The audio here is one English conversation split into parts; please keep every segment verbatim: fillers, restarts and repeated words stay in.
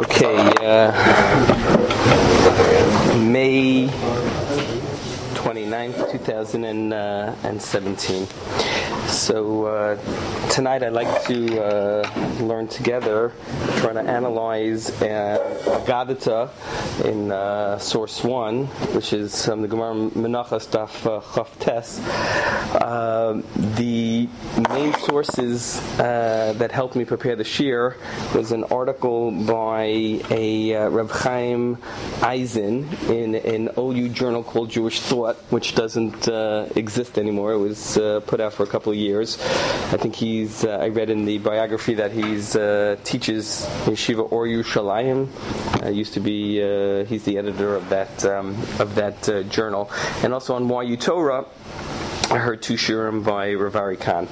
Okay, uh, May twenty-ninth, two thousand seventeen. So uh, tonight I'd like to uh, learn together, trying to analyze uh, Agadata in uh, source one, which is um, the Gemara Menachos Daf uh, Chaf Tes. Uh, the main sources uh, that helped me prepare the shir was an article by a uh, Reb Chaim Eisen in an O U journal called Jewish Thought, which doesn't uh, exist anymore. It was uh, put out for a couple of years. I think he's, uh, I read in the biography that he's uh, teaches Yeshiva Or Yerushalayim. Uh, used to be, uh, he's the editor of that um, of that uh, journal. And also on Y U Torah, I heard two shirim by Rav Ari Khan.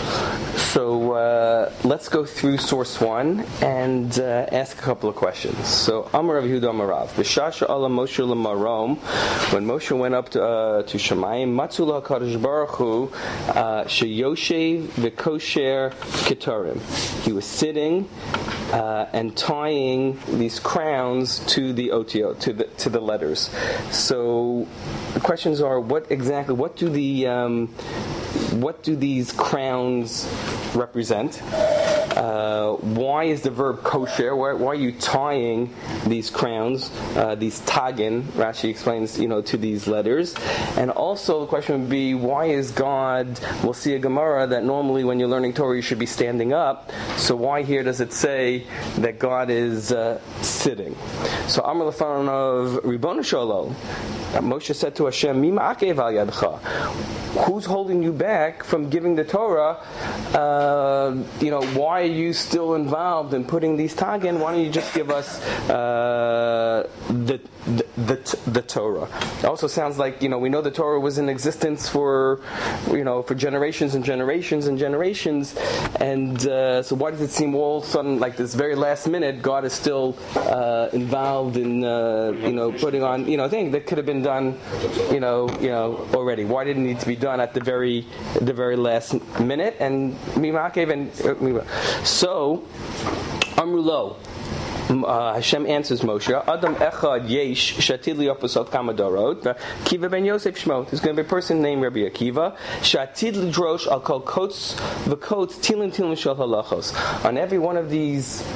So uh, let's go through source one and uh, ask a couple of questions. So Amar Rav Yehuda Amar Rav, B'shasha ala Moshe l'marom, when Moshe went up to, uh, to Shemayim, Matzu l'Hakadosh Baruch Hu sheyoshev v'kosher ketorim. He was sitting uh, and tying these crowns to the otio, to the to the letters. So the questions are, what exactly? What do the um, what do these crowns represent? Uh, why is the verb kosher? Why, why are you tying these crowns, uh, these tagin? Rashi explains, you know, to these letters. And also the question would be, why is God? We'll see a Gemara that normally when you're learning Torah you should be standing up. So why here does it say that God is uh, sitting? So Amar Lefan of Ribono Shelo, Moshe said to Hashem, Mima akev al yadcha. Who's holding you back from giving the Torah? Uh, you know, why are you still involved in putting these tagin? Why don't you just give us uh, the, the the the Torah? It also sounds like, you know, we know the Torah was in existence for, you know, for generations and generations and generations, and uh, so why does it seem all of a sudden like this very last minute God is still uh, involved in uh, you know putting on, you know, things that could have been done, you know, you know already? Why didn't it need to be done done at the very the very last minute? And Mimakev and uh, so Amrulo, uh, Hashem answers Moshe, Adam Echad Yesh Shatid Liopusov Kamadorot Kiva ben Yosef Shmo. There's going to be a person named Rabbi Akiva Shatid Lidrosh Al Kol Kots V'Kots Tilim Tilim Shel Halachos. On every one of these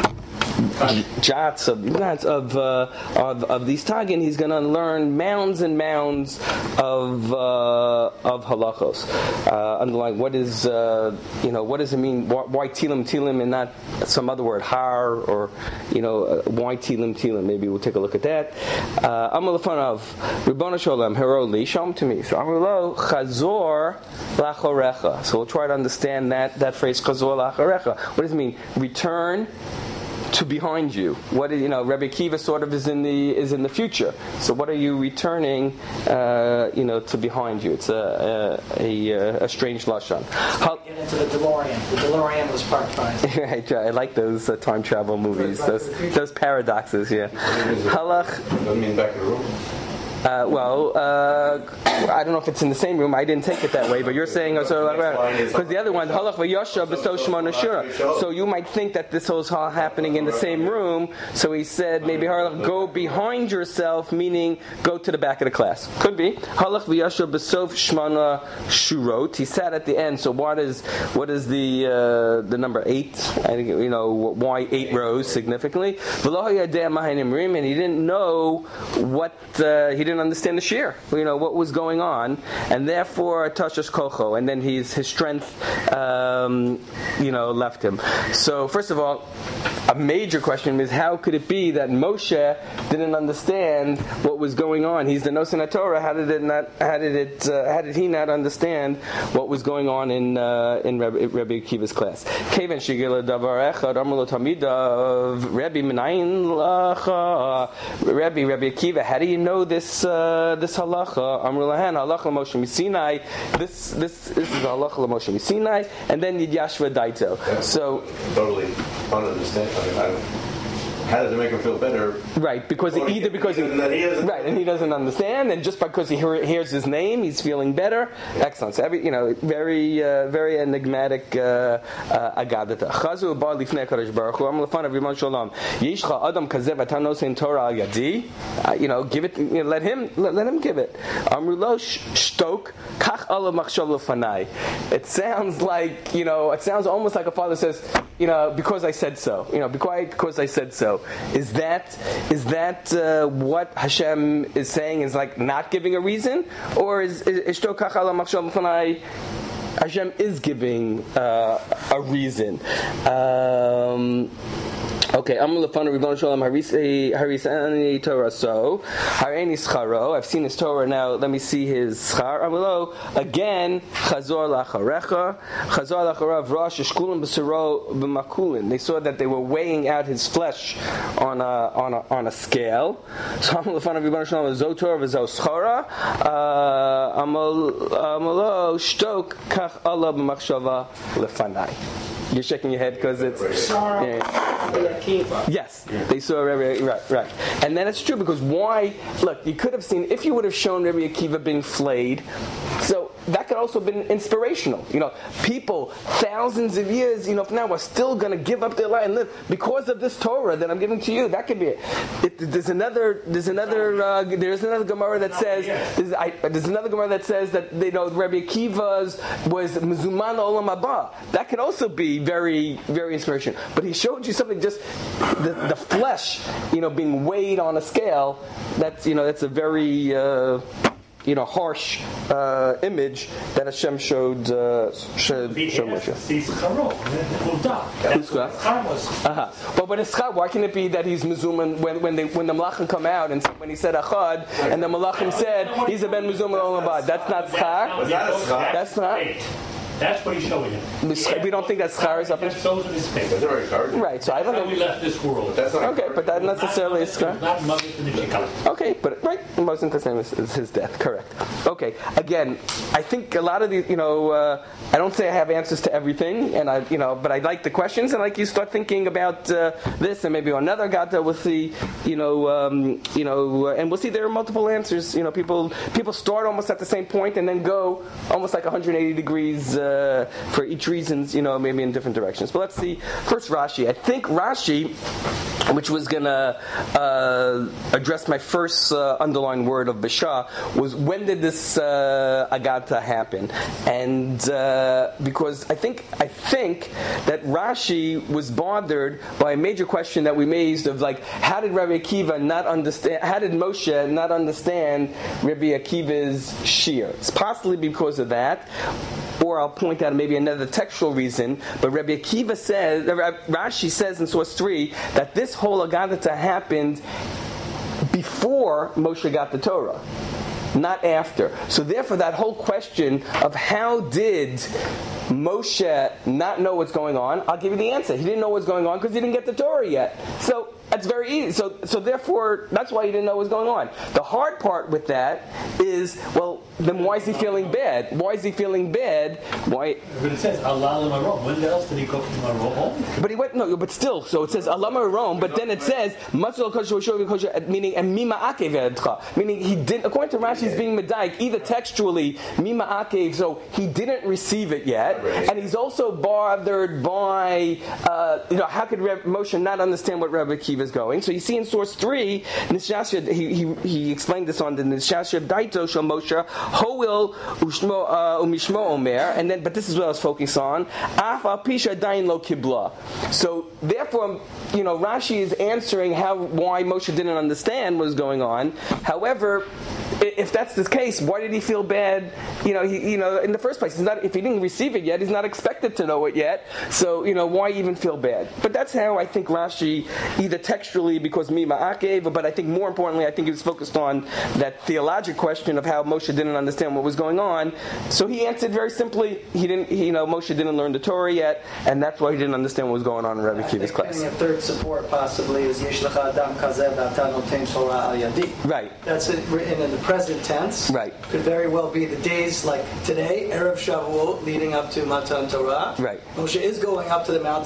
jots of of, uh, of of these tagin, he's going to learn mounds and mounds of uh, of halachos. Uh, underlying, what is uh, you know what does it mean? Why, why tilim tilim and not some other word, har, or you know uh, why tilim tilim? Maybe we'll take a look at that. Amar lefanav Ribono Sholem heroli shom to me. So Amar lo chazor lachorecha. So we'll try to understand that that phrase chazor lachorecha. What does it mean? Return to behind you. What is, you know, Rabbi Akiva sort of is in the is in the future. So what are you returning, uh, you know, to behind you? It's a a, a, a strange lashon. How, get into the DeLorean. The DeLorean was parked by. Right, I like those uh, time travel movies. Those those paradoxes. Yeah. Halach. I mean, back in the room. Uh, well, uh, I don't know if it's in the same room. I didn't take it that way, but you're saying because the other one, halach v'yosha b'sto shmona shura. So you might think that this was all happening in the same room. So he said maybe halach, go behind yourself, meaning go to the back of the class. Could be halach v'yosha b'sof shmona shurot. He sat at the end. So what is what is the uh, the number eight? I think, you know, why eight rows significantly. And he didn't know what uh, he didn't understand the shir, you know, what was going on, and therefore tashas kocho, and then his his strength, um, you know, left him. So first of all, a major question is, how could it be that Moshe didn't understand what was going on? He's the Nosen Torah. How did it not? How did it? Uh, how did he not understand what was going on in uh, in Rabbi, Rabbi Akiva's class? Kevan shigila davar echad amar lo tamidav Rabbi Menayin lacha Rabbi Rabbi Akiva. How do you know this uh, this halacha? Amar lahan halacha Moshe Misinai. This this this is the halacha Moshe Misinai, and then Yid Yashva Daito. So totally don't understand. I mean, I don't, how does it make him feel better? Right, because Or either because he, he doesn't- right, and he doesn't understand, and just because he hear, hears his name, he's feeling better. Excellent. So every, you know, very, uh, very enigmatic uh, uh, agadata. Chazu bar lifnei Kadosh Baruch Hu. Am lefanav Ribono Shel Olam. Yishcha adam kazeh v'ata nosein Torah al yadi. You know, give it. You know, let him, let, let him give it. Amru lo shtok kach ala machshav lefanai. It sounds like, you know, it sounds almost like a father says, you know, because I said so. You know, be quiet because I said so. Is that is that uh, what Hashem is saying? Is like not giving a reason, or is ishto kach ala machshav lefanai? Hashem is giving uh, a reason. Um, Okay, I'm lefana Ribono Shel Olam harisani Torah so hareini scharo. I've seen his Torah now. Let me see his schar. Amalo again. Chazor lacharecha. Chazor lacharav rosh shkulim b'saro b'makulin. They saw that they were weighing out his flesh on a on a on a scale. So I'm lefana Ribono Shel Olam zo Torah v'zo schara. Amalo shtok kach Allah b'machshava lefanai. You're shaking your head because it's yeah. Yes, they saw Rabbi, right, right, and then it's true because why? Look, you could have seen if you would have shown Rabbi Akiva being flayed. So that could also have been inspirational. You know, people thousands of years, you know, from now are still going to give up their life and live because of this Torah that I'm giving to you. That could be it. it there's another. There's another. Uh, there's another Gemara that says. There's, I, there's another Gemara that says that you know Rabbi Akiva's was Mezuman Olam Haba. That could also be very, very inspirational. But he showed you something just the, the flesh, you know, being weighed on a scale. That's you know that's a very. Uh, You know, harsh uh, image that Hashem showed uh, showed, showed Moshe. Uh-huh. But but it's why can it be that he's mezuman when when they when the malachim come out and when he said achad and the malachim said he's a ben mezuman olam haba? That's not schar. That's not. That's what he's showing him. We don't think that schar is up in his face. That's already covered. Right, so I don't That's know. how we left this world. That's not Okay, but that necessarily is schar. Not Moses in the Chicago. Okay, but right, Moses the same as his death. Correct. Okay, again, I think a lot of these, you know, uh, I don't say I have answers to everything, and I, you know, but I like the questions, and like you start thinking about uh, this, and maybe another gata with the, you know, um, you know, uh, and we'll see there are multiple answers. You know, people people start almost at the same point and then go almost like one hundred eighty degrees. Uh, for each reasons, you know, maybe in different directions. But let's see. First, Rashi. I think Rashi, which was going to uh, address my first uh, underlined word of Bishah, was when did this uh, Agata happen? And uh, because I think I think that Rashi was bothered by a major question that we raised of like, how did Rabbi Akiva not understand? How did Moshe not understand Rabbi Akiva's shear? It's possibly because of that. Or I'll point out maybe another textual reason, but Rabbi Akiva says, Rashi says in source three that this whole Agadata happened before Moshe got the Torah, not after. So therefore that whole question of how did Moshe not know what's going on, I'll give you the answer. He didn't know what's going on because he didn't get the Torah yet. So that's very easy. So, so therefore, that's why he didn't know what was going on. The hard part with that is, well, then why is he feeling bad? Why is he feeling bad? Why? But it says Allah Marom. When else did he go from Marom? But he went no. But still, so it says Allah Marom. But then it says meaning and Mima Akev, meaning he didn't. According to Rashi, he's being medaik either textually Mima Akev. So he didn't receive it yet, and he's also bothered by uh, you know how could Reb Moshe not understand what Rabbi Akiva is going? So you see in source three, Nishashia, he, he he explained this on the Nishashia Daito Shel Moshe Hoil Ushmo Umishmo Omer, and then but this is what I was focused on. Afa Pisha Dain Lo Kibla. So therefore, you know, Rashi is answering how why Moshe didn't understand what was going on. However, if that's the case, why did he feel bad? You know, he, you know, in the first place, he's not. If he didn't receive it yet, he's not expected to know it yet. So, you know, why even feel bad? But that's how I think Rashi, either textually because Mima Akev, but I think more importantly, I think he was focused on that theologic question of how Moshe didn't understand what was going on. So he answered very simply. He didn't. He, you know, Moshe didn't learn the Torah yet, and that's why he didn't understand what was going on in Rabbi Akiva's class. A third support possibly is Yesh Lecha Adam Kazeh V'Ata Noten Torah Al Yadi. Right. That's it, written in the present tense. Right. Could very well be the days like today, Erev Shavuot, leading up to Matan Torah. Right. Moshe is going up to the mountain. He's But has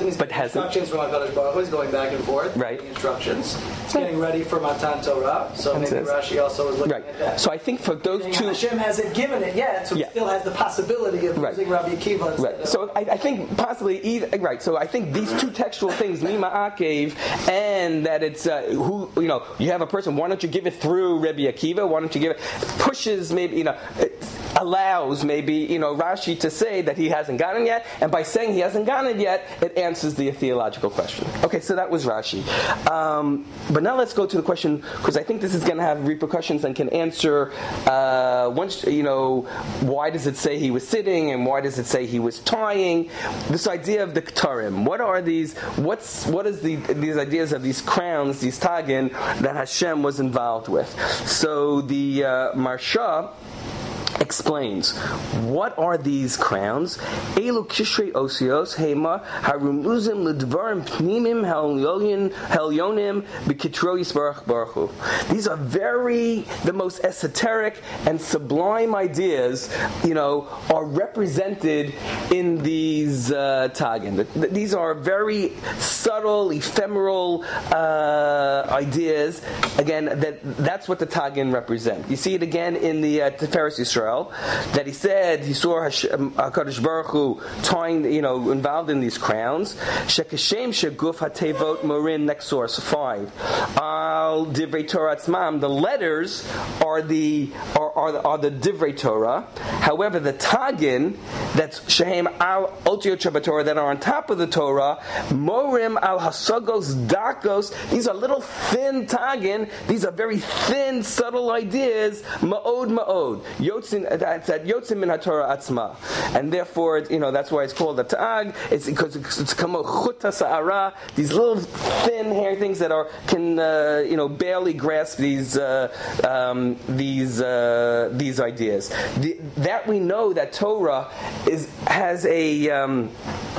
hasn't. Instructions from HaKadosh Baruch Hu is going back and forth. Right. Instructions. It's getting ready for Matan Torah. So That's maybe it. Rashi also is looking Right. at that. So I think for those And two. Hashem hasn't given it yet, so Yeah. it still has the possibility of Right. using Rabbi Akiva instead Right. of- So I, I think possibly either. Right. So I think these two textual things, Mima Akev, and that it's uh, who you know you have a person. Why don't you give it through Rabbi Akiva? Why don't you give it? Pushes maybe you know. It, allows maybe you know Rashi to say that he hasn't gotten yet, and by saying he hasn't gotten it yet, it answers the theological question. Okay, so that was Rashi. Um, but now let's go to the question, because I think this is going to have repercussions and can answer uh, once you know why does it say he was sitting and why does it say he was tying? This idea of the Ktarim. What are these? What's what is the these ideas of these crowns, these tagin that Hashem was involved with? So the uh, Marsha explains, what are these crowns? Elu kishrei osios hema harumuzim ledvarim pnimim helyonim helyonim b'kitro yisbarach baruch hu. These are very, the most esoteric and sublime ideas, you know, are represented in these uh, tagin. These are very subtle, ephemeral uh, ideas. Again, that that's what the tagin represent. You see it again in the uh, Tiferes Yisrael, that he said he saw Hashem, HaKadosh Baruch Hu tying, you know, involved in these crowns. Shekashem sheguf hatevot morin, next source five. Al divrei Torah atzmam. The letters are the are are the, are the divrei Torah. However, the tagin that's shehem al otiot Torah that are on top of the Torah, morim al hasagos dakos. These are little thin tagin. These are very thin, subtle ideas. Ma'od ma'od. Yotzin, that's that yotzin min haTorah atzma, and therefore, you know, that's why it's called a tag. It's because it's kamo chuta sa'ara. These little thin hair things that are can uh, you know barely grasp these uh, um, these uh, these ideas. The, that we know that Torah is has a um,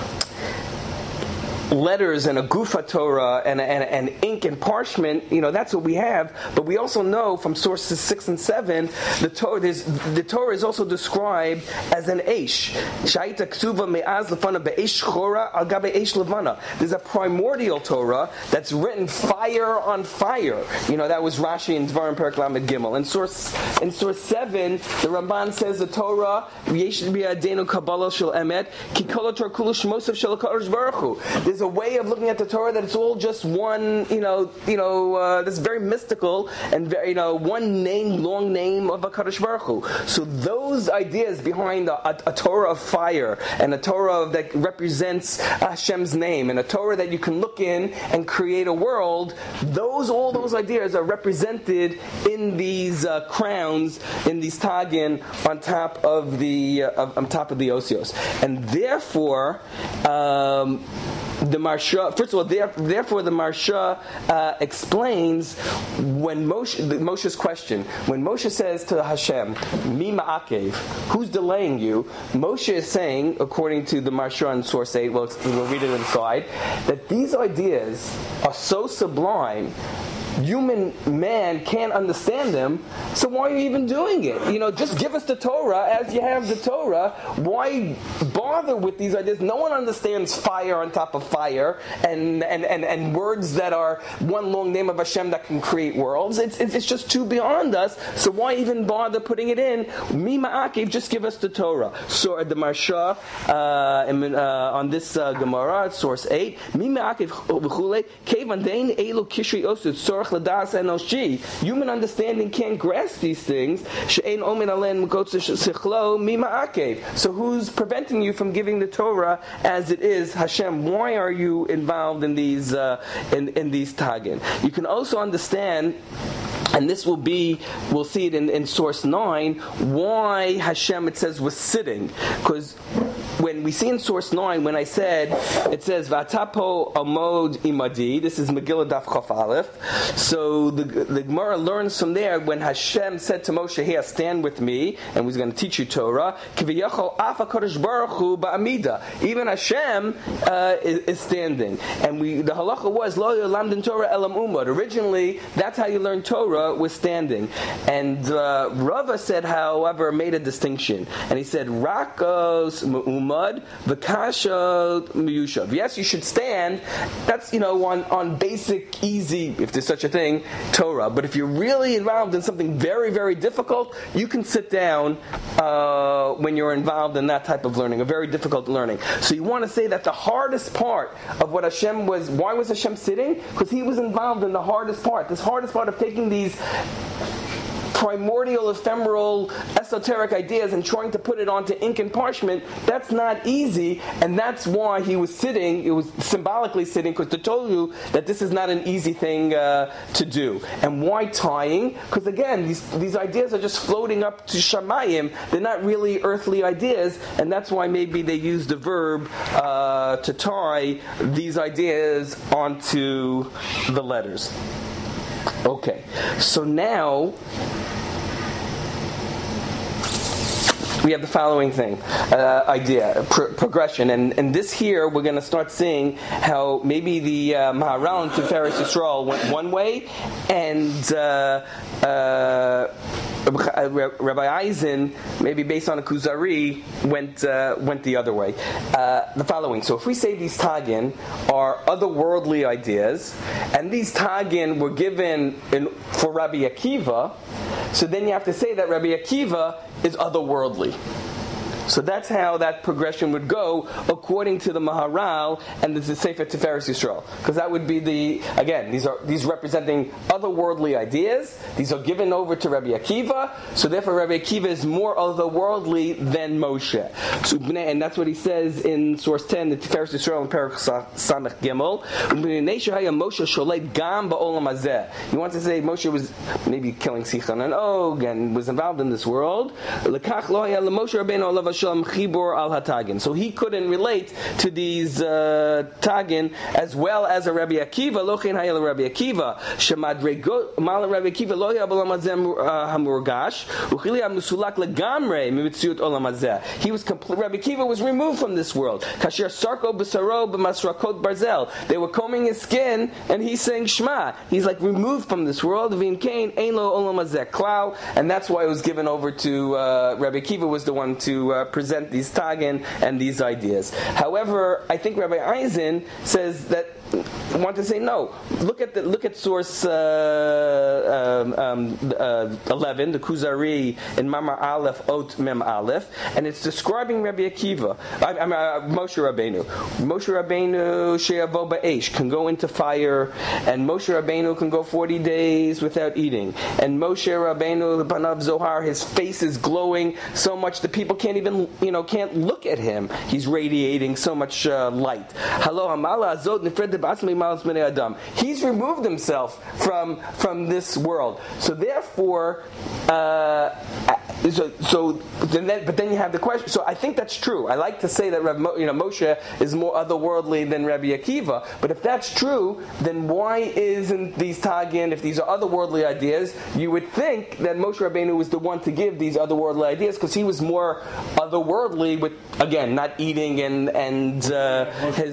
letters and a gufa Torah and, and, and ink and parchment, you know, that's what we have. But we also know from sources six and seven, the Torah, the Torah is also described as an eish. Shaita ksuva me'az lefana be'eish chora al gabe eish levana. There's a primordial Torah that's written fire on fire. You know, that was Rashi in Dvarim Perek Lamed Gimel. In source in source seven, the Ramban says the Torah yesh bi'adenu kabbalah shel emet ki kol Torah kulu shmosav shel HaKadosh Baruch Hu. There's a way of looking at the Torah that it's all just one, you know, you know, uh, that's very mystical and very, you know, one name, long name of HaKadosh Baruch Hu. So those ideas behind a, a, a Torah of fire and a Torah that represents Hashem's name and a Torah that you can look in and create a world, those all those ideas are represented in these uh, crowns, in these tagin on top of the uh, on top of the osios, and therefore. Um, The Marsha, first of all, therefore the Marsha uh, explains when Moshe, Moshe's question, when Moshe says to Hashem, Mi ma'akev, who's delaying you? Moshe is saying, according to the Marsha in source eight, well, we'll read it inside, that these ideas are so sublime, human man can't understand them, so why are you even doing it? You know, just give us the Torah as you have the Torah. Why bother with these ideas? No one understands fire on top of fire and and, and, and words that are one long name of Hashem that can create worlds. It's, it's it's just too beyond us, so why even bother putting it in? Mi ma'akev, just give us the Torah. So the Marsha uh, uh, on this uh, Gemara, source eight, Mi ma'akev v'chulei kevan dein elu kishri osut sorach l'das enoshi. Human understanding can't grasp these things. She'ein omen alen mekotz sichlo mi ma'akev. So who's preventing you from giving the Torah as it is? Hashem, why are you involved in these uh, in, in these tagin? You can also understand, and this will be, we'll see it in, in source nine, why Hashem, it says, was sitting. Because when we see in source nine, when I said, it says, V'atapo amod imadi, this is Megillah Daf Chaf Aleph. So the, the Gemara learns from there, when Hashem said to Moshe, here, stand with me, and he's going to teach you Torah, Kiviyachol af HaKadosh Baruch Hu ba'amida. Even Hashem uh, is, is standing. And we the halacha was, Lo yolamdin Torah elam umad. Originally, that's how you learn Torah, was standing. And uh, Rava said, however, made a distinction. And he said, Rakos mu'umad melumad v'kasha miyushav. Yes, you should stand. That's, you know, on, on basic, easy, if there's such a thing, Torah. But if you're really involved in something very, very difficult, you can sit down uh, when you're involved in that type of learning, a very difficult learning. So you want to say that the hardest part of what Hashem was, why was Hashem sitting? Because he was involved in the hardest part. This hardest part of taking these primordial, ephemeral, esoteric ideas and trying to put it onto ink and parchment, that's not easy, and that's why he was sitting, it was symbolically sitting, because to tell you that this is not an easy thing uh, to do. And why tying? Because again, these, these ideas are just floating up to Shamayim, they're not really earthly ideas, and that's why maybe they use the verb uh, to tie these ideas onto the letters. Okay, so now we have the following thing, uh, idea, pro- progression, and, and this here we're going to start seeing how maybe the uh, Maharal and Tiferes Yisrael went one way, and uh, uh, Rabbi Eisen, maybe based on a Kuzari, went uh, went the other way. Uh, the following. So if we say these Tagin are otherworldly ideas, and these Tagin were given in, for Rabbi Akiva, so then you have to say that Rabbi Akiva is otherworldly. So that's how that progression would go according to the Maharal and the Sefer Tiferes Yisrael. Because that would be the, again, these are these representing otherworldly ideas. These are given over to Rabbi Akiva. So therefore Rabbi Akiva is more otherworldly than Moshe. So, and that's what he says in source ten, the Tiferes Yisrael in Perek Samech Gimel. Moshe sholeit gam ba'olam hazeh. He wants to say Moshe was maybe killing Sichon and Og and was involved in this world. Lekach lo haya leMoshe Rabbeinu olav so he couldn't relate to these uh, Tagin as well as a Rabbi Akiva. Lochein hayel Rabbi Akiva shemadrego mal Rabbi Akiva lo yabalam azem hamurgash uchili amusulak legamre mimitziut olam hazeh. He was complete. Rabbi Akiva was removed from this world. Kasher sarko b'saro b'masrakot barzel. They were combing his skin, and he's saying Shema. He's like removed from this world. V'im kain ein lo olam hazeh klau, and that's why it was given over to uh, Rabbi Akiva was the one to uh, present these Tagin and these ideas. However, I think Rabbi Eisen says that I want to say no. Look at the look at source uh, um, um, uh, eleven, the Kuzari in Mamar Aleph Ot Mem Aleph, and it's describing Rabbi Akiva. I, I mean, uh, Moshe Rabbeinu. Moshe Rabbeinu she'avo ba'esh can go into fire, and Moshe Rabbeinu can go forty days without eating. And Moshe Rabbeinu, the Banav Zohar, his face is glowing so much that people can't even you know can't look at him. He's radiating so much uh, light. Hello, Hamala Azot Nifred. He's removed himself from from this world. So therefore, uh, so so then, but then you have the question. So I think that's true. I like to say that you know Moshe is more otherworldly than Rabbi Akiva. But if that's true, then why isn't these Tagin? If these are otherworldly ideas, you would think that Moshe Rabbeinu was the one to give these otherworldly ideas because he was more otherworldly with again not eating and and uh, his.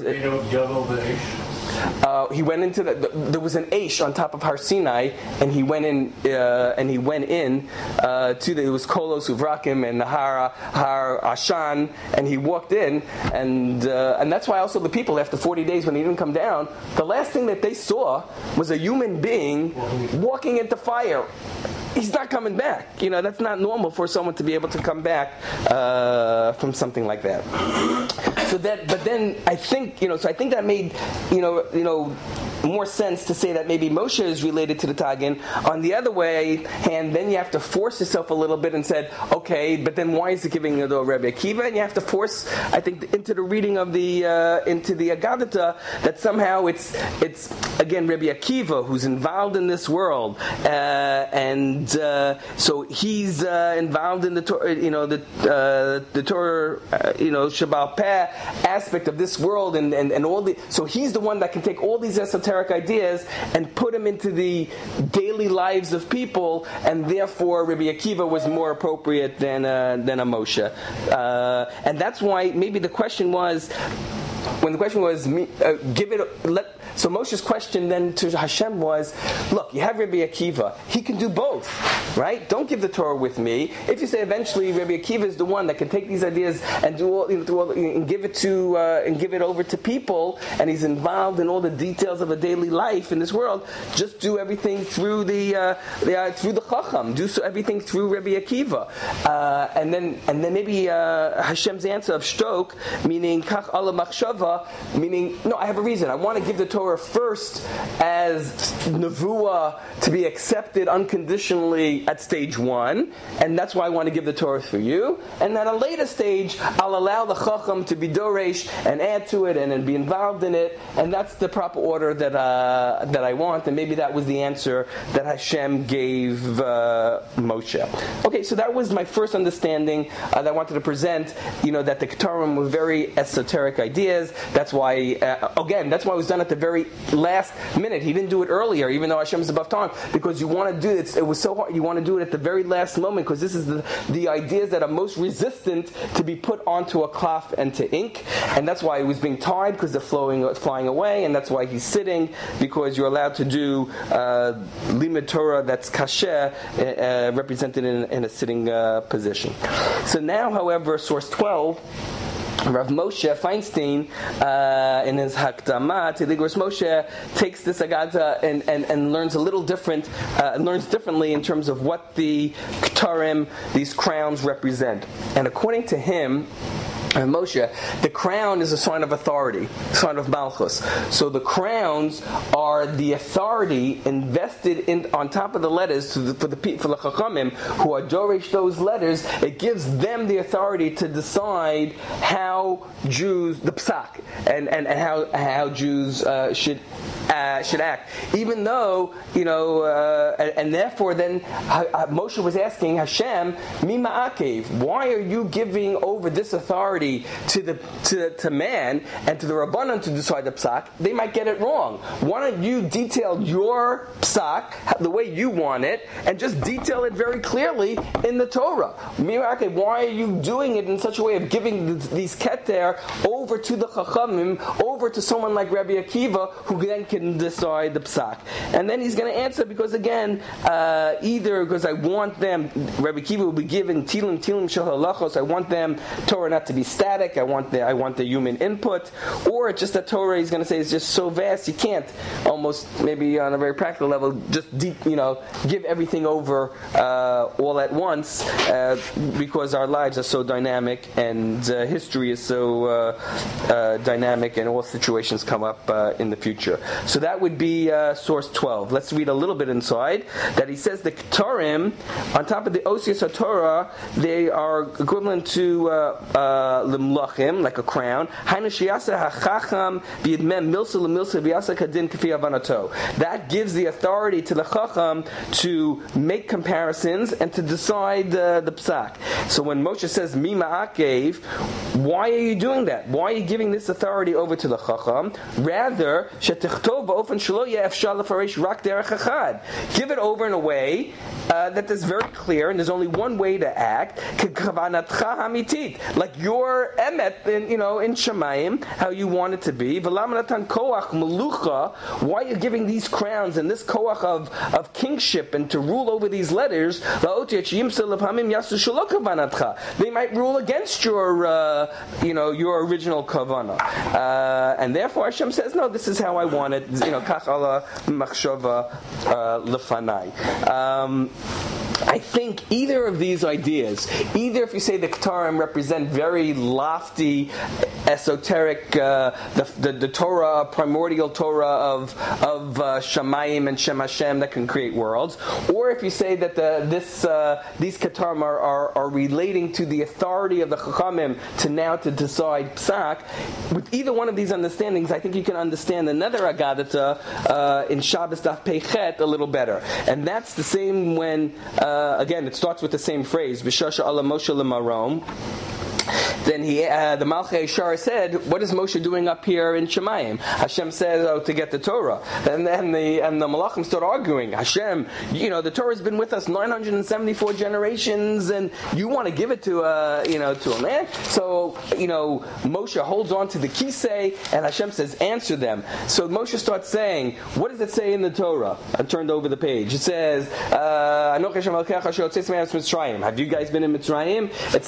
Uh, he went into the, the. There was an Aish on top of Har Sinai, and he went in. Uh, and he went in uh, to the. It was Kolos Uvrakim and Har Har Ashan, and he walked in, and uh, and that's why also the people after forty days when he didn't come down, the last thing that they saw was a human being walking into fire. He's not coming back. You know, that's not normal for someone to be able to come back uh, from something like that. So that, but then I think, you know, so I think that made, you know, you know, more sense to say that maybe Moshe is related to the Tagin. On the other way hand, then you have to force yourself a little bit and said, okay, but then why is it giving the Rabbi Akiva? And you have to force, I think, into the reading of the uh, into the Agadata that somehow it's it's again Rabbi Akiva who's involved in this world, uh, and uh, so he's uh, involved in the Torah, you know, the uh, the Torah, uh, you know, Shabbal Peh aspect of this world, and, and and all the. So he's the one that can take all these esoteric ideas and put them into the daily lives of people, and therefore Rabbi Akiva was more appropriate than uh, than a Moshe, uh, and that's why maybe the question was. when the question was, me, uh, give it, let. So Moshe's question then to Hashem was, look, you have Rabbi Akiva. He can do both, right? Don't give the Torah with me. If you say eventually Rabbi Akiva is the one that can take these ideas and do all, you know, do all and give it to uh, and give it over to people, and he's involved in all the details of a daily life in this world, just do everything through the, uh, the uh, through the Chacham. Do so everything through Rabbi Akiva, uh, and then and then maybe uh, Hashem's answer of Shtok, meaning Kach Ala Machshava, meaning no, I have a reason. I want to give the Torah first as Nevuah to be accepted unconditionally at stage one, and that's why I want to give the Torah for you. And at a later stage, I'll allow the Chacham to be Doresh and add to it and, and be involved in it, and that's the proper order that uh, that I want. And maybe that was the answer that Hashem gave uh, Moshe. Okay, so that was my first understanding uh, that I wanted to present. You know that the Ketarim were very esoteric ideas. That's why, uh, again, that's why it was done at the very last minute. He didn't do it earlier, even though Hashem is above time, because you want to do it. It was so hard. You want to do it at the very last moment, because this is the, the ideas that are most resistant to be put onto a cloth and to ink, and that's why he was being tied, because they're flowing, flying away, and that's why he's sitting, because you're allowed to do uh, limud Torah that's kasher, uh, represented in, in a sitting uh, position. So now, however, source twelve. Rav Moshe Feinstein, uh, in his Hakdama to Ligros Moshe, takes this Agada and, and, and learns a little different, uh, learns differently in terms of what the Ketarim, these crowns, represent. And according to him, And Moshe, the crown is a sign of authority, sign of Malchus. So the crowns are the authority invested in on top of the letters to the, for the for the Chachamim who are Doresh those letters. It gives them the authority to decide how Jews, the Psak, and, and, and how how Jews uh, should uh, should act. Even though, you know, uh, and, and therefore then uh, Moshe was asking Hashem, Mima Akev, why are you giving over this authority to the to, to man and to the Rabbanan to decide the psak? They might get it wrong. Why don't you detail your psak the way you want it and just detail it very clearly in the Torah? Why are you doing it in such a way of giving these keter over to the Chachamim, over to someone like Rabbi Akiva, who then can decide the psak? And then he's going to answer, because again, uh, either because I want them, Rabbi Akiva will be given tilim tilim shel halachos, I want them Torah not to be static. I want the I want the human input, or just that Torah he's going to say is just so vast you can't almost maybe on a very practical level just deep, you know give everything over uh, all at once uh, because our lives are so dynamic and uh, history is so uh, uh, dynamic and all situations come up uh, in the future. So that would be uh, source twelve. Let's read a little bit inside that he says the Ketarim on top of the Osius HaTorah, they are equivalent to uh, uh, limlachim, like a crown. That gives the authority to the chacham to make comparisons and to decide uh, the psak. So when Moshe says Mima Akev, why are you doing that? Why are you giving this authority over to the chacham? Rather, give it over in a way uh, that is very clear, and there's only one way to act, like your emet in, you know, in Shemayim, how you want it to be. Why are you giving these crowns and this koach of, of kingship and to rule over these letters? They might rule against your, uh, you know, your original kavanah. Uh, and therefore Hashem says, no, this is how I want it. You know, kach ala machshava lefanai. Um I think either of these ideas, either if you say the Ketarim represent very lofty, esoteric, uh, the, the the Torah, primordial Torah of of uh, Shamayim and Shem Hashem that can create worlds, or if you say that the, this uh, these Ketarim are, are are relating to the authority of the Chachamim to now to decide Psak, with either one of these understandings, I think you can understand another Agadata uh, in Shabbos Daf Peichet a little better, and that's the same when. Uh, again, it starts with the same phrase, V'shasha ala Moshe l'marom. then he, uh, the Malchei Yeshar said, what is Moshe doing up here in Shemayim? Hashem says, oh, to get the Torah. And then the and the Malachim start arguing. Hashem, you know, the Torah's been with us nine hundred seventy-four generations, and you want to give it to a, you know, to a man? So, you know, Moshe holds on to the kisei, and Hashem says, answer them. So Moshe starts saying, what does it say in the Torah? I turned over the page. It says, uh, have you guys been in Mitzrayim? It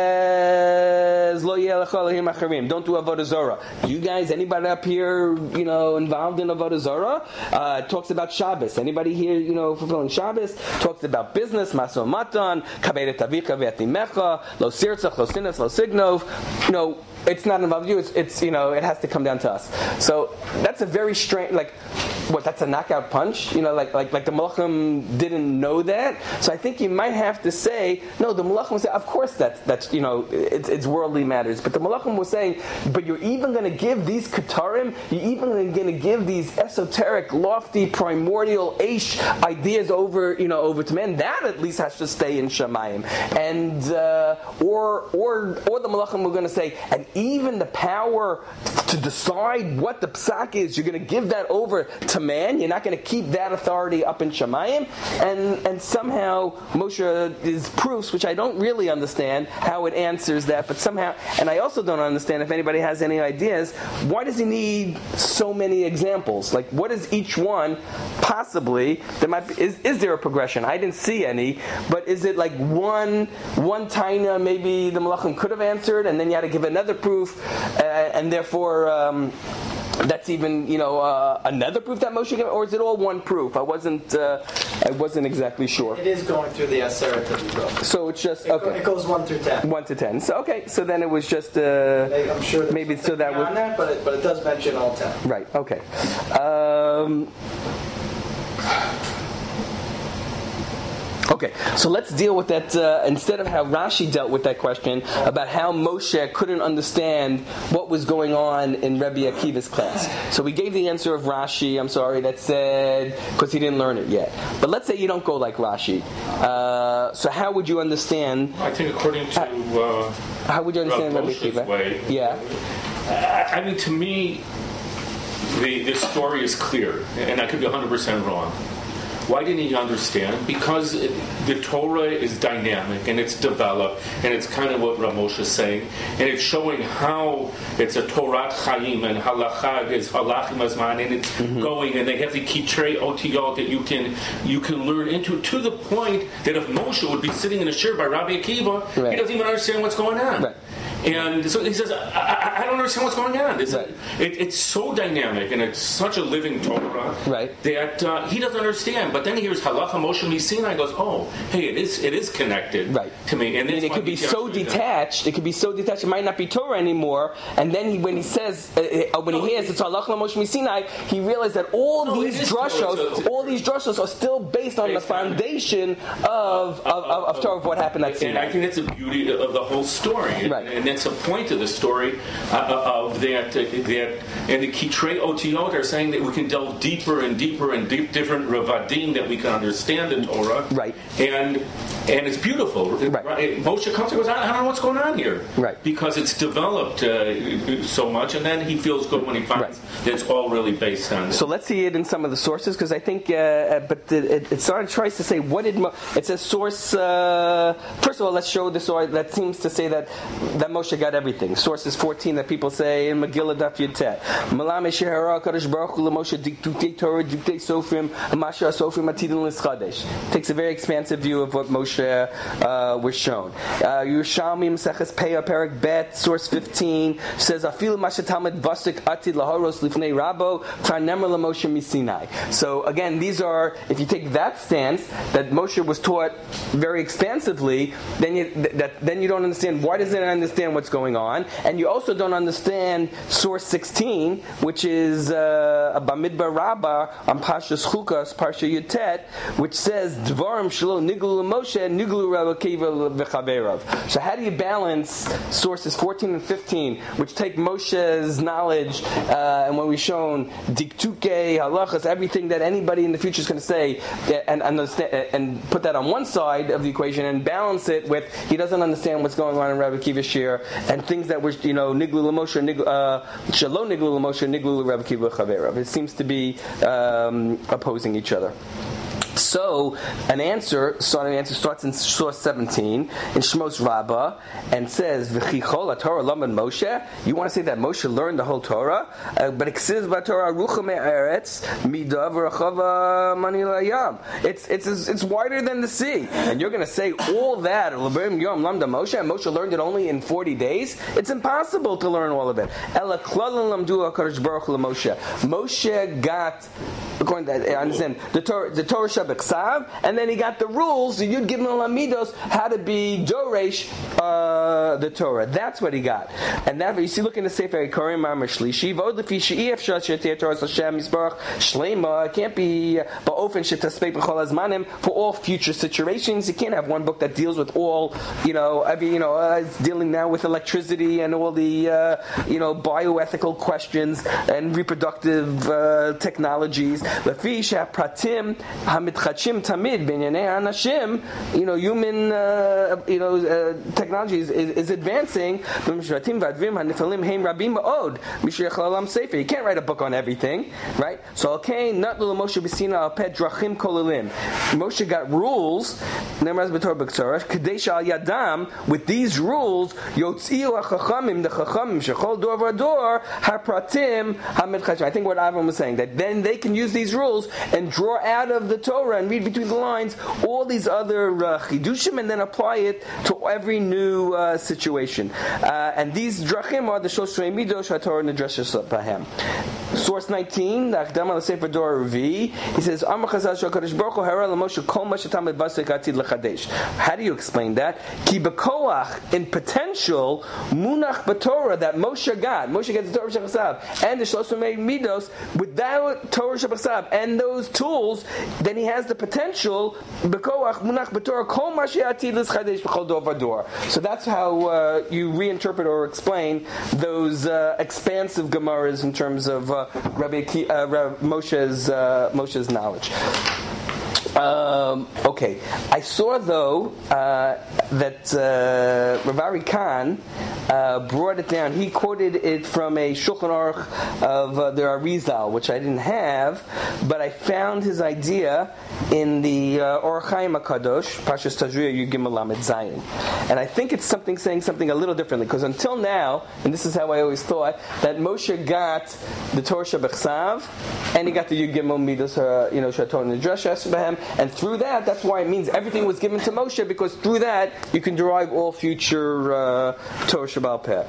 says, Lo don't do avodah zarah. You guys, anybody up here, you know, involved in avodah zarah? Uh, talks about Shabbos. Anybody here, you know, fulfilling Shabbos? Talks about business, maso matan, kaberet avika ve'atimecha, lo sirtzach, lo sinas, lo signov. You know, it's not involved you. It's, it's, you know, it has to come down to us. So that's a very strange, like, what? That's a knockout punch. You know, like like like the Malachim didn't know that. So I think you might have to say, no. The Malachim say, of course, that's that's you know, it's, it's worldly matters. But the Malachim was saying, but you're even going to give these Katarim, you're even going to give these esoteric, lofty, primordial Aish ideas over, you know, over to men. That at least has to stay in Shemayim. And uh, or or or the Malachim were going to say, and even the power to decide what the psak is, you're going to give that over to man. You're not going to keep that authority up in Shemayim. And and somehow Moshe is proofs, which I don't really understand how it answers that, but somehow, and I also don't understand, if anybody has any ideas, why does he need so many examples? Like, what is each one possibly? There might be, is, is there a progression? I didn't see any, but is it like one one taina maybe the Malachim could have answered, and then you had to give another proof, uh, and therefore um, that's even, you know, uh, another proof that Moshe gave, or is it all one proof? I wasn't, uh, I wasn't exactly sure. It is going through the Aseret that we wrote. So it's just it okay. Go, it goes one through ten. One to ten. So okay. So then it was just. Uh, I'm sure. Maybe so that was. That, but it, but it does mention all ten. Right. Okay. Um, Okay, so let's deal with that, uh, instead of how Rashi dealt with that question about how Moshe couldn't understand what was going on in Rabbi Akiva's class. So we gave the answer of Rashi, I'm sorry, that said, because he didn't learn it yet. But let's say you don't go like Rashi. Uh, so how would you understand... I think according to... Uh, how would you understand Rabbi Akiva? Way, yeah. I mean, to me, the, the story is clear, and I could be one hundred percent wrong. Why didn't he understand? Because it, the Torah is dynamic and it's developed, and it's kind of what Rav Moshe is saying, and it's showing how it's a Torat Chaim and Halachag is Halachim Azman, and it's mm-hmm. going, and they have the Kitrei Otiyot that you can you can learn into, to the point that if Moshe would be sitting in a shir by Rabbi Akiva, right. he doesn't even understand what's going on. Right. And so he says, I, I, I don't understand what's going on. It's, right. it, it's so dynamic, and it's such a living Torah right. that uh, he doesn't understand. But then he hears Halacha Moshe Misinai, goes, oh, hey, it is it is connected right. to me. And, and it could be so detached. It could be so detached. It might not be Torah anymore. And then he, when he says, uh, when no, he hears it's Halacha Moshe Misinai, he realizes that all no, these drushos, all these drushos are still based on based the foundation of, of, of, of, of Torah, of what happened at Sinai. And I think that's the beauty of the whole story. Right. And, and that's a point of the story uh, of that, uh, that, and the Kitrei Otiyot are saying that we can delve deeper and deeper and deep different Ravadim that we can understand the Torah. Right. And and it's beautiful. Right. Moshe comes and goes, I don't know what's going on here. Right. Because it's developed uh, so much, and then he feels good when he finds right. that it's all really based on. So let's see it in some of the sources, because I think, uh, but it, it sort of tries to say what did Mo- it says source. Uh, first of all, let's show the source that seems to say that that Moshe got everything. Sources fourteen that people say in Megillah Daf Yud. Malame Shehara Kadosh Baruch Hu LaMoshe Diktei Torah Diktei Sofrim Masha Sofrim Atidin L'Schadesh. Takes a very expansive view of what Moshe uh, was shown. Uh, Yerushalmi Maseches Peah Perek Bet, source fifteen says Afilu Masha Talmud Vasik Atid Laharos Lifnei Rabo Tarnemer LaMoshe Misinai. So again, these are, if you take that stance that Moshe was taught very expansively, then you th- that then you don't understand why doesn't it understand what's going on, and you also don't don't understand source sixteen, which is uh, a Bamidbar Rabbah on Pashas Chukas, Parsha Yutet, which says Dvarim Shelo Niglu Moshe Niglu Rabbi Akiva v'Chaverav. So how do you balance sources fourteen and fifteen, which take Moshe's knowledge uh, and when we've shown Diktuke, Halachas, everything that anybody in the future is going to say, and, and understand, and put that on one side of the equation, and balance it with he doesn't understand what's going on in Rabbi Akiva's shir and things that were, you know, Niglu L'Moshe, Shelo Niglu L'Moshe, Niglu Rabbi Akiva v'Chaverav. It seems to be um, opposing each other. So, an answer, starting answer starts in source seventeen in Shmos Rabbah and says, "V'chichol Torah lamed Moshe." You want to say that Moshe learned the whole Torah, uh, but it says Torah rucha me'eretz midav rachava mani layam. It's it's it's wider than the sea, and you're going to say all that L'Brim Yom Lamda Moshe, and Moshe learned it only in forty days. It's impossible to learn all of it. Ela klalan lamdu HaKadosh Baruch Hu Moshe. Moshe got, according to, I understand the Torah, the Torah Shabbat, and then he got the rules, the Yud Gimel Amidos, how to be Doresh uh, the Torah. That's what he got. And that, you see, look in the Sefer Korim Mar Shlishi, Vod Lefi She'ef Shot She'etei Torah Hashem Yisbarach Shlema. It can't be Ba'ofen She'taspei B'chol Hazmanim for all future situations. You can't have one book that deals with all, you know, I mean, you know, uh, it's dealing now with electricity and all the, uh, you know, bioethical questions and reproductive uh, technologies. Lefi She'apratim Hamitchachim Tamid B'nyanei Anashim. You know, human, uh, you know, uh, technology is, is, is advancing. You can't write a book on everything, right? So, okay, not Moshe B'Sina Al Pet Drachim Kolalim. Moshe got rules. With these rules, Yotziu HaChachamim, the Chachamim, Shechol Dor V'Ador, HaPratim HaMitchachim. I think what Avram was saying, that then they can use these rules and draw out of the Torah and read between the lines all these other uh, chidushim and then apply it to every new uh, situation. Uh, and these drachim are the shosh midosh haTorah nidreshes bahem. Source nineteen, the Akdama l'Sefer Dor Revi. He says, "Amar Chazal Shakadosh Baruch Hu hara l'Moshe kol ma shetamid basek atid l'chadesh." How do you explain that? Ki bekoach, in potential, munach b'Torah that Moshe got. Moshe gets the Torah Shabbat and the Shlosh Midos without Torah Shabbat and those tools. Then he has the potential. Bekoach munach b'Torah kol ma she'atid l'chadesh b'chol dor v'dor. So that's how uh, you reinterpret or explain those uh, expansive gemaras in terms of uh, Rabbi, uh, Rabbi Moshe's uh, Moshe's knowledge. Um, okay, I saw though uh, that uh, Rav Ari Khan uh, brought it down. He quoted it from a Shulchan Aruch of uh, the Arizal, which I didn't have, but I found his idea in the uh, Orach Chaim HaKadosh, Pashas Tazria Yud Gimel Lamed Zayin, and I think it's something saying something a little differently, because until now, and this is how I always thought, that Moshe got the Torah Shabbat and he got the Yud Gimel Midos, uh, you know, Shator Nidreshes Behem. And through that, that's why it means everything was given to Moshe, because through that you can derive all future uh, Torah Shebaal Peh.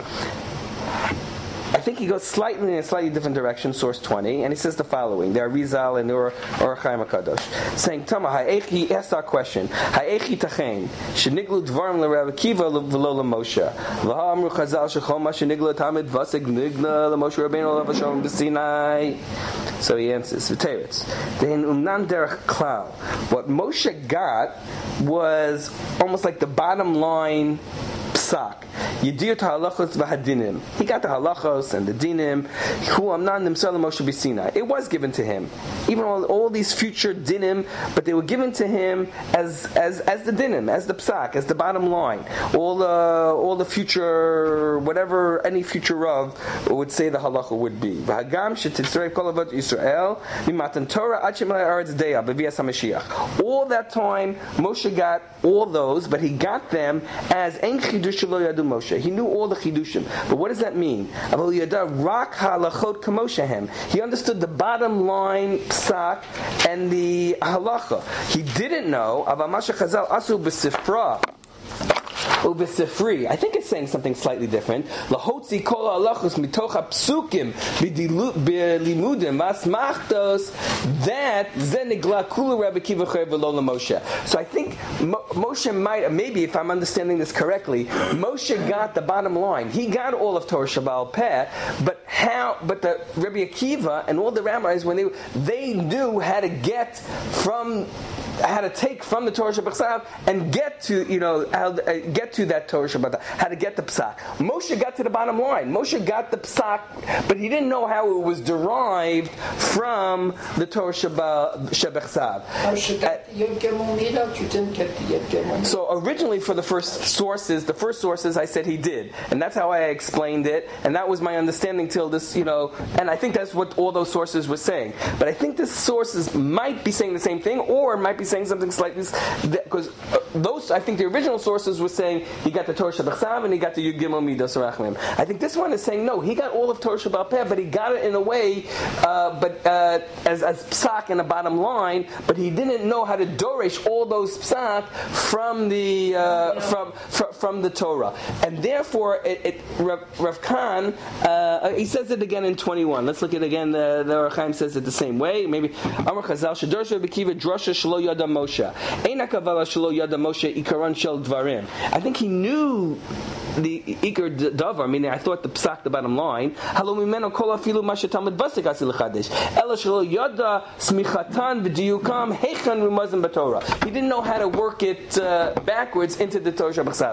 I think he goes slightly in a slightly different direction, source twenty, and he says the following. There are Rizal and Orach Chaim HaKadosh saying, Tama, he asked our question, Ha'echi tachein, sheniglu dvarim l'Rav Akiva v'lo l'Moshe, v'ha'amru chazal shechol ma sheniglu tamid v'aseg nigla l'Moshe Rabbeinu olav Hashem b'Sinai. So he answers, V'teretz, then umnan derech klal. What Moshe got was almost like the bottom line psak. Yedir halachos v'hadinim. He got the halachos and the dinim. Hu amnan nimsar Moshe b'Sinai. It was given to him, even all, all these future dinim, but they were given to him as as as the dinim, as the psak, as the bottom line. All the all the future, whatever any future rav would say the halacha would be. V'hagam shetitzrei kol avot Yisrael mimatan Torah ad shemalei haaretz deya b'vias haMashiach. All that time, Moshe got all those, but he got them as ein chidush lo yadu Moshe. He knew all the chidushim, but what does that mean? He understood the bottom line psak and the halacha. He didn't know ubesifri. I think it's saying something slightly different. Lahotzi kol halachos mitoch hapsukim b'limudim masmachtos that zenigla kulu Rabbi Akiva chayav v'lo Moshe. So I think Mo- Moshe might, maybe if I'm understanding this correctly, Moshe got the bottom line. He got all of Torah Shabbal Peh, but how? But the Rabbi Akiva and all the rabbis, when they they knew how to get from. How to take from the Torah Shabbat and get to, you know, how, uh, get to that Torah Shabbat, how to get the Psak. Moshe got to the bottom line. Moshe got the Psak, but he didn't know how it was derived from the Torah Shabbat. Uh, so originally for the first sources, the first sources I said he did, and that's how I explained it, and that was my understanding till this, you know, and I think that's what all those sources were saying. But I think the sources might be saying the same thing, or might be saying something slightly, because uh, those, I think the original sources were saying he got the Torah Shabbat and he got the Yud Gimel Midos Rachmim. I think this one is saying no, he got all of Torah Shabbat Peh, but he got it in a way, uh, but uh, as, as psak in the bottom line, but he didn't know how to doresh all those psak from the uh, from, from from the Torah, and therefore it, it, Rav, Rav Khan uh, he says it again in twenty-one. Let's look at it again. The, the Ohr HaChaim says it the same way. Maybe Amar Chazal Shador Rabbi Akiva Drosha Shelo Yada Moshe. Ein hakavala Shelo Yada Moshe Ikaron Shel Dvarim. I think he knew the Ikar Davar, meaning I thought the psak, the bottom line. Halo mimeno kol afilu ma shetalmud basik asi l'chadesh. Ela shelo yada smichatan v'diyukam heichan rumazim b'Torah. He didn't know how to work it uh, backwards into the Torah Shabbat.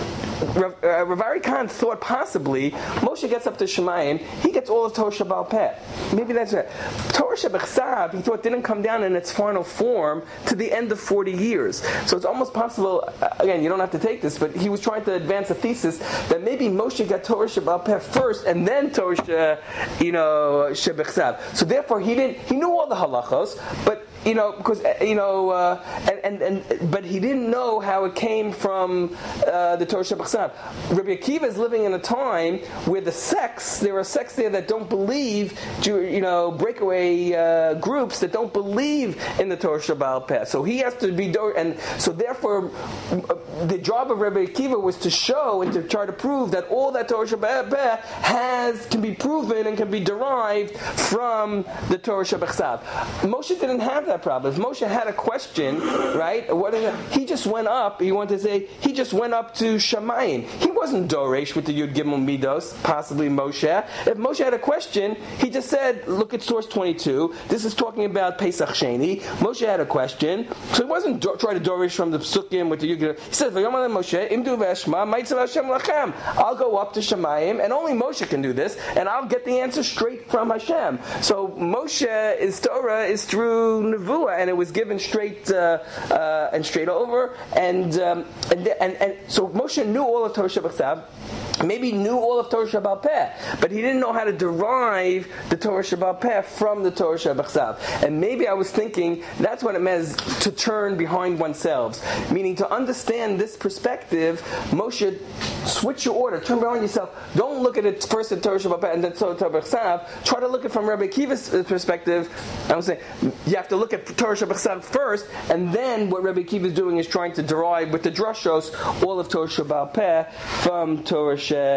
Rav, uh, Rav Ari Khan thought possibly Moshe gets up to Shemayim, he gets all of Torah Shabbal Peh. Maybe that's right. Torah Shabbat he thought didn't come down in its final form to the end of forty years. So it's almost possible, uh, again, you don't have to take this, but he was trying to advance a thesis that maybe Moshe got Torah Shabbal Peh first and then Torah Sh- you know, Shabbat. So therefore he didn't, he knew all the halachos, but you know, because you know, uh, and, and and but he didn't know how it came from uh, the Torah Shabbat. Rabbi Akiva is living in a time where the sects, there are sects there that don't believe, you know, breakaway uh, groups that don't believe in the Torah Shabbat Peh. So he has to be, and so therefore, the job of Rabbi Akiva was to show and to try to prove that all that Torah Shabbat Peh has can be proven and can be derived from the Torah Shabbat. Moshe didn't have that problem. If Moshe had a question, right, what is it? He just went up. He wanted to say he just went up to Shamayim. He wasn't Doresh with the Yud Gimel Midos, possibly Moshe. If Moshe had a question, he just said, look at source twenty-two. This is talking about Pesach Sheni. Moshe had a question, so he wasn't do- trying to Doresh from the Psukim with the Yud Gimel. He said, V'yomer Moshe, Imdu v'eshma, Ma'itzav Hashem lachem. I'll go up to Shamayim, and only Moshe can do this, and I'll get the answer straight from Hashem. So Moshe, his Torah is through Nevuah, and it was given straight uh, uh, and straight over, and, um, and and and so Moshe knew all of Torah Shabbat. Maybe knew all of Torah Shabbat Peh, but he didn't know how to derive the Torah Shabbat Peh from the Torah Shabbat. And maybe I was thinking that's what it means to turn behind oneself, meaning to understand this perspective. Moshe, switch your order, turn behind yourself. Don't look at it first at Torah Shabbat Peh and then Torah Shabbat. Try to look at it from Rabbi Akiva's perspective. I was saying you have to look at Torah Shabbat first, and then what Rabbi Akiva is doing is trying to derive with the drashos all of Torah Shabbat Peh from Torah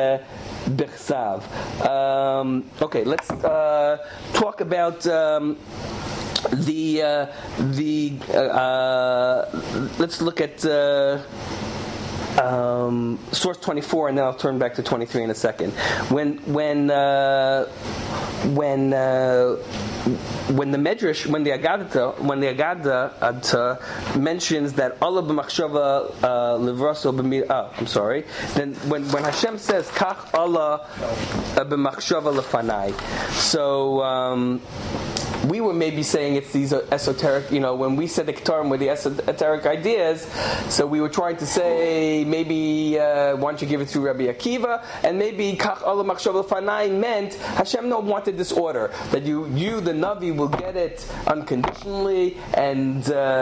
Bechsav. Um, okay, let's uh, talk about um, the uh, the. Uh, uh, let's look at. Uh, Um, source twenty-four, and then I'll turn back to twenty-three in a second. When when uh, when uh, when the Medrash, when the Agadah, when the Agadah uh, mentions that Allah b'machshava livraso b'mi. Oh, I'm sorry. Then when when Hashem says Kach Allah b'machshava lefanai, so. Um, We were maybe saying it's these esoteric, you know, when we said the Ketarim were the esoteric ideas, so we were trying to say maybe, uh, why don't you give it through Rabbi Akiva, and maybe Kach Allah Machshav Lefanai meant Hashem no wanted this order, that you, you the Navi, will get it unconditionally, and uh,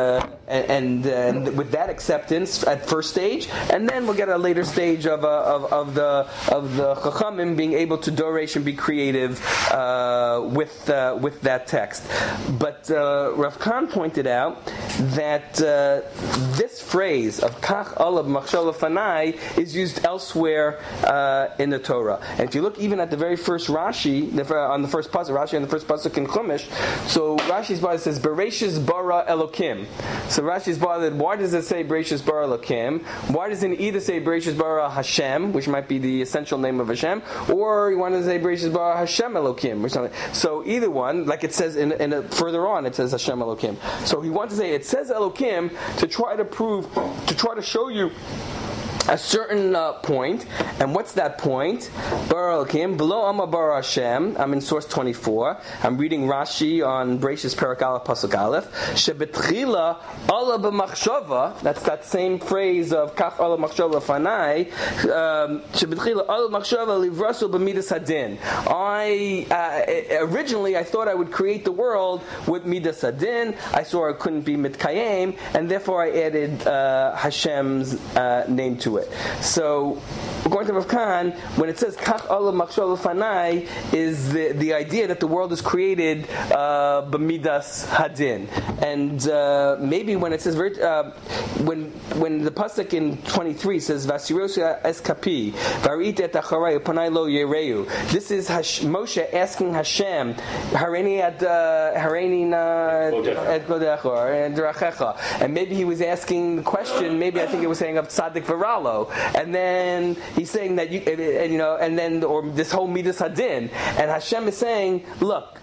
and, and with that acceptance at first stage, and then we'll get a later stage of uh, of, of the of the Chachamim being able to doresh and be creative uh, with uh, with that text. But uh, Rav Kahn pointed out that uh, this phrase of Kach Olav Machshava Fanai is used elsewhere uh, in the Torah. And if you look even at the very first Rashi, the, on the first pasuk, Rashi on the first pasuk in Chumash, so Rashi's bar says Bereshis bara Elokim. So Rashi's bar, why does it say Bereshis bara Elokim? Why doesn't it either say Bereshis bara Hashem, which might be the essential name of Hashem, or you want to say Bereshis bara Hashem Elokim or something? So either one, like it says in, in a, further on, it says Hashem Elokim. So he wants to say it says Elokim to try to prove, to try to show you a certain uh, point. And what's that point? Bar Elokim, below Amma Bar Hashem. I'm in source twenty-four. I'm reading Rashi on Bereshis Perek Aleph Pasuk Aleph. Shebetchila Ala b'machshava. That's that same phrase of Kach Ala Machshava Fanai. Shebetchila Ala Machshava Livrasu b'midas hadin. I uh, originally I thought I would create the world with midas hadin. I saw it couldn't be mitkayem, and therefore I added uh, Hashem's uh, name to it. So, according to Rav Kahn, when it says Kach Olav Machshava Fanai, is the, the idea that the world is created uh, b'midas hadin, and uh, maybe when it says uh, when when the pasuk in twenty-three says Vasirosa eskapi Varit et Acharai Panai lo Yereu. This is Hash, Moshe asking Hashem Hareini at Hareini at Godechor and Drachecha, and maybe he was asking the question. Maybe I think it was saying of Tzaddik Varalo, and then he's saying that you, and, you know, and then or this whole midas hadin, and Hashem is saying, look.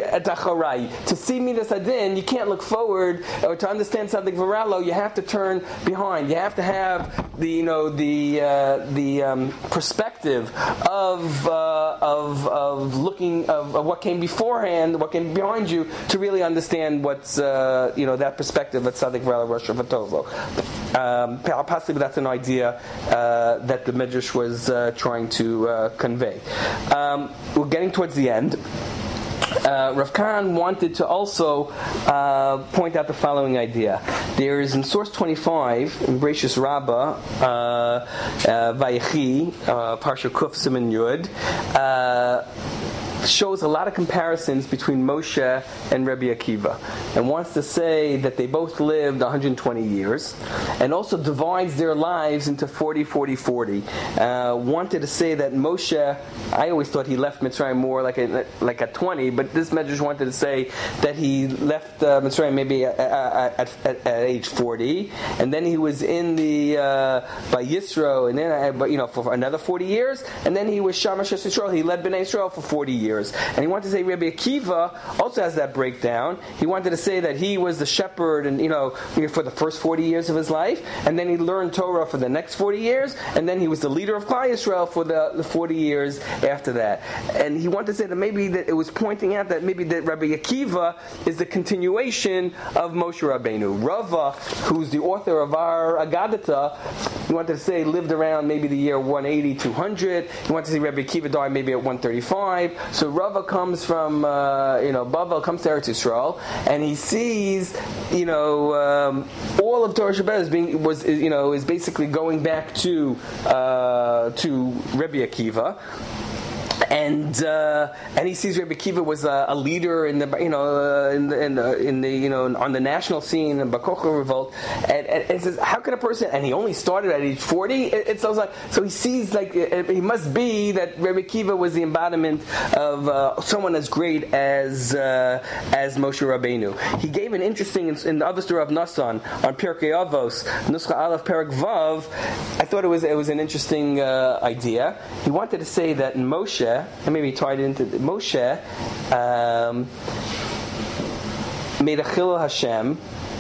To see midas hadin, you can't look forward, or to understand something varalo, you have to turn behind. You have to have the you know the uh, the um, perspective of uh, of of looking of, of what came beforehand, what came behind you, to really understand what's uh, you know that perspective at Tzaddik Varalo Rosh Vatovo. Um, possibly that's an idea uh, that the Midrash was uh, trying to uh, convey. Um, we're getting towards the end. Uh, Rav Kahn wanted to also uh, point out the following idea. There is in source twenty-five, in Bereshis Rabbah, uh, uh, Vayechi, uh, Parsha Kuf Siman Yud, uh, shows a lot of comparisons between Moshe and Rabbi Akiva, and wants to say that they both lived one hundred twenty years, and also divides their lives into forty, forty, forty. Uh, wanted to say that Moshe, I always thought he left Mitzrayim more like a, like at twenty, but this Medrash wanted to say that he left uh, Mitzrayim maybe at, at, at, at age forty, and then he was in the uh, by Yisro, and then uh, you know for another forty years, and then he was Shamash Yisrael. He led Bnei Israel for forty years. And he wanted to say Rabbi Akiva also has that breakdown. He wanted to say that he was the shepherd, and you know, for the first forty years of his life, and then he learned Torah for the next forty years, and then he was the leader of Klal Yisrael for the, the forty years after that. And he wanted to say that maybe that it was pointing out that maybe that Rabbi Akiva is the continuation of Moshe Rabbeinu. Rava, who's the author of our Agadata, he wanted to say lived around maybe the year one eighty, two hundred. He wanted to say Rabbi Akiva died maybe at one thirty-five. So Rava comes from, uh, you know, Bavel comes to Eretz Yisrael, and he sees, you know, um, all of Torah Shabbat is being was, you know, is basically going back to uh, to Rabbi Akiva. And uh, and he sees Rabbi Akiva was a, a leader in the you know uh, in the in the, in the you know on the national scene in Bar Kokhba revolt, and, and, and it says how can a person, and he only started at age forty. It, it sounds like so he sees like it, he must be that Rabbi Akiva was the embodiment of uh, someone as great as uh, as Moshe Rabbeinu. He gave an interesting in, in the other story of Nasan on Pirkei Avos Nuscha Aleph Perek Vav. I thought it was it was an interesting uh, idea. He wanted to say that in Moshe. And maybe tied it into Moshe um, made a chilul Hashem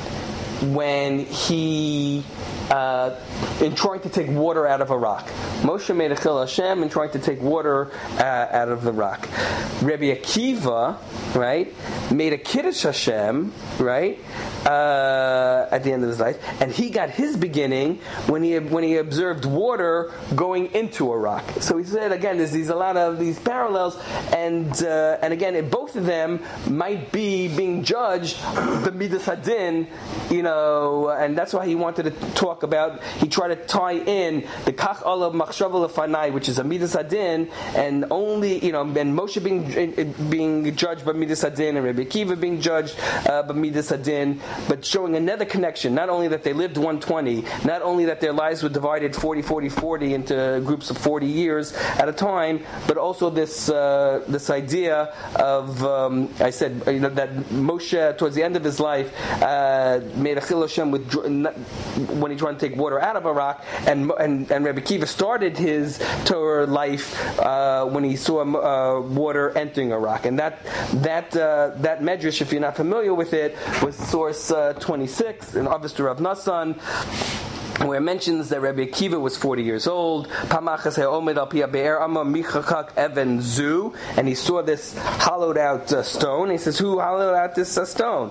when he uh, in trying to take water out of a rock. Moshe made a chilul Hashem in trying to take water uh, out of the rock. Rabbi Akiva, right, made a kiddush Hashem, right, uh, at the end of his life, and he got his beginning when he when he observed water going into a rock. So he said again, there's these a lot of these parallels, and uh, and again, both of them might be being judged the midas hadin, you know, and that's why he wanted to talk about. He tried to tie in the kach olav machshava lefanai, which is a midas hadin, and only you know, and Moshe being being judged by midas hadin, and Rebbe Akiva being judged uh, by midas hadin, but showing another connection. Not only that they lived one hundred twenty, not only that their lives were divided forty, forty, forty into groups of forty years at a time, but also this uh, this idea of um, I said you know, that Moshe towards the end of his life uh, made a chil Hashem with when he tried to take water out of a rock, and and and Rebbe Akiva started his Torah life uh, when he saw uh, water entering a rock, and that that uh, that medrash, if you're not familiar with it, was source uh, twenty-six in Avos to Rav Nassan, where it mentions that Rabbi Akiva was forty years old, and he saw this hollowed out uh, stone. He says, who hollowed out this uh, stone?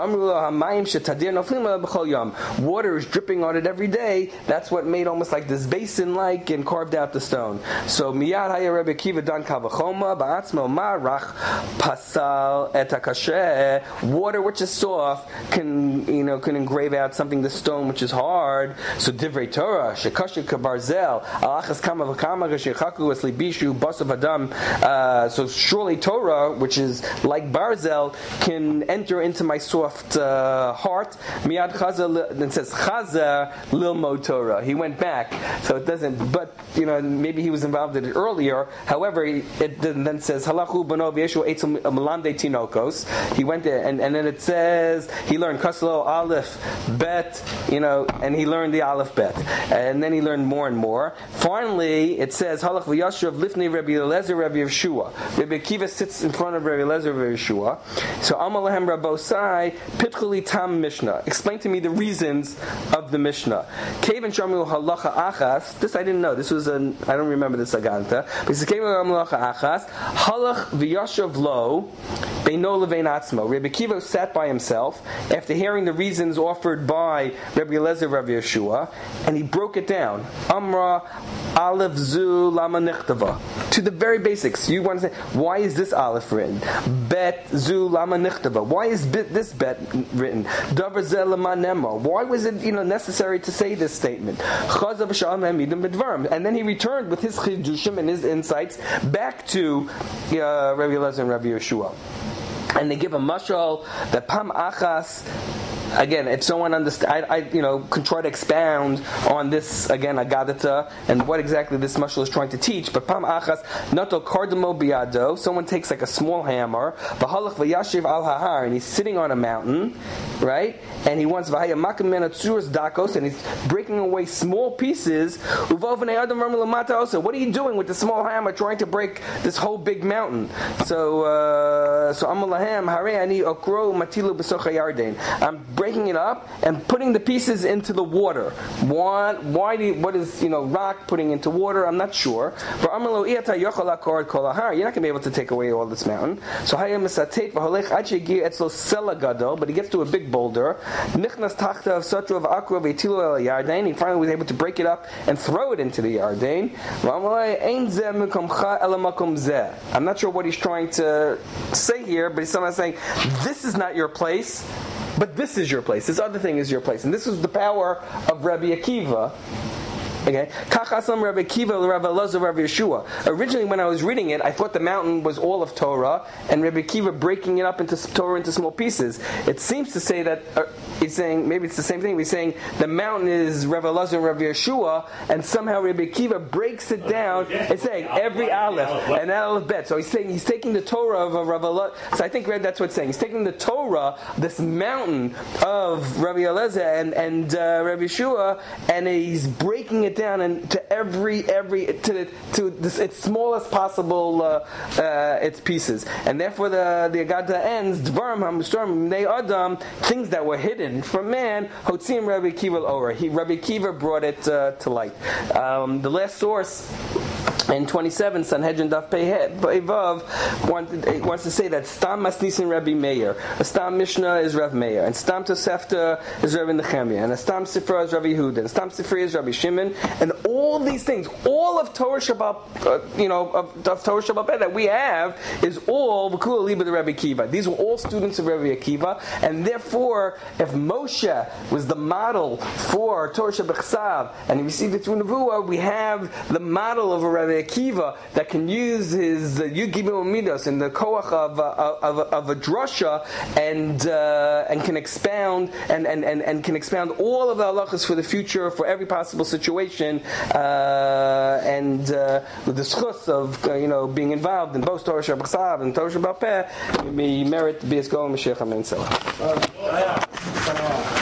Water is dripping on it every day. That's what made almost like this basin-like and carved out the stone. So miyad haya Rabbi Akiva dan kavachoma ba'atzmo marach pasal et hakasheh. Water which is soft can you know can engrave out something, the stone which is hard. So divrei Torah shekasher kabarzel alachas kama v'kama geshechaku es libishu basav adam. So surely Torah, which is like barzel, can enter into my soft uh, heart. Miyad chaza, it says chaza lilmod Torah. He went back, so it doesn't. But you know, maybe he was involved in it earlier. However, it then says halachu bano v'yeshu etzim melande tinokos. He went there, and, and then it says he learned kaslo aleph bet. You know, and he learned the aleph bet, and then he learned more and more. Finally, it says halach v'yashav lifnei Rabbi Eliezer Rabbi Yeshua. Rabbi Akiva sits in front of Rabbi Eliezer Rabbi Yeshua. So Amalahem Rabbosai Pitchuli Tam Mishnah. Explain to me the reasons of the Mishnah. Kevan Shamu Halacha Achas. This I didn't know. This was an I don't remember this Aganta. But it's Kevan Halacha Achas Halach v'yashav lo Beino levein atzmo. Rabbi Akiva sat by himself after hearing the reasons offered by Rabbi Eliezer Rabbi Yeshua, and he broke it down. Amra Aleph Zu Lama Nichtava. To the very basics. You want to say, why is this Aleph written? Bet Zu Lama Nichtava. Why is this bet written? Davar Zeh Lama Nema. Why was it you know necessary to say this statement? Chazav Sha'am Hamidim B'dvarim. And then he returned with his chidushim and his insights back to uh, Rabbi Eliezer and Rabbi Yeshua. And they give a mashal that Pam Achas. Again, if someone understand, I, I, you know, can try to expound on this again, Agadata, and what exactly this mashal is trying to teach. But Pam Achas, Nato Kardamo Biado, someone takes like a small hammer, V'halach v'yashiv al hahar, and he's sitting on a mountain, right? And he wants V'haya makam menatzuras dakos, and he's breaking away small pieces. Uvovnei adam lamata also. What are you doing with the small hammer, trying to break this whole big mountain? So, uh, so Amalahem Hare ani okro matilu b'socha yarden. I'm breaking it up and putting the pieces into the water. Why? Why do you, what is you know rock putting into water? I'm not sure. But you're not going to be able to take away all this mountain. So but he gets to a big boulder. He finally was able to break it up and throw it into the Yarden. I'm not sure what he's trying to say here, but he's somehow saying this is not your place, but this is your place. This other thing is your place. And this is the power of Rabbi Akiva. Okay. Kachasam Rabbi Akiva, Rabbi Elazar, Rabbi Yeshua. Originally, when I was reading it, I thought the mountain was all of Torah, and Rabbi Akiva breaking it up into Torah into small pieces. It seems to say that uh, he's saying maybe it's the same thing. He's saying the mountain is Rabbi Elazar and Rabbi Yeshua, and somehow Rabbi Akiva breaks it down. It's saying every aleph and aleph bet. So he's saying he's taking the Torah of Rabbi Elazar. So I think that's what it's saying. He's taking the Torah, this mountain of Rabbi Elazar and and uh, Rabbi Yeshua, and he's breaking it down and to every every to the, to this, its smallest possible uh, uh, its pieces, and therefore the the Agada ends Dvarim Hamustarim Nei Adam, things that were hidden from man. Hotzim Rabbi Akiva Ora. He Rabbi Akiva brought it uh, to light. Um, the last source And twenty-seven, Sanhedrin Daf Pei Vav wanted, wants to say that Stam Masnisin Rabbi Meir, a Stam Mishnah is Rav Meir, and Stam Tosefta is Rabbi Nechemiah, and a Stam Sifra is Rabbi Yehuda, and Stam Sifri is Rabbi Shimon, and all these things, all of Torah Shabbat, uh, you know, of, of Torah Shabbat that we have is all V'Kula Liba to Rabbi Akiva. These were all students of Rabbi Akiva, and therefore, if Moshe was the model for Torah Shabbat Chsav, and he received it through Nevuah, we have the model of a Rabbi Akiva that can use his Yud Gimel Midos and the koach of, uh, of, of a drasha and uh, and can expound and, and, and, and can expound all of the halachas for the future for every possible situation uh, and uh, with the schus of uh, you know being involved in both Torah Shabbat Chsav and Torah Shabbat Peh, we merit to be as Golem Mashiach Amen.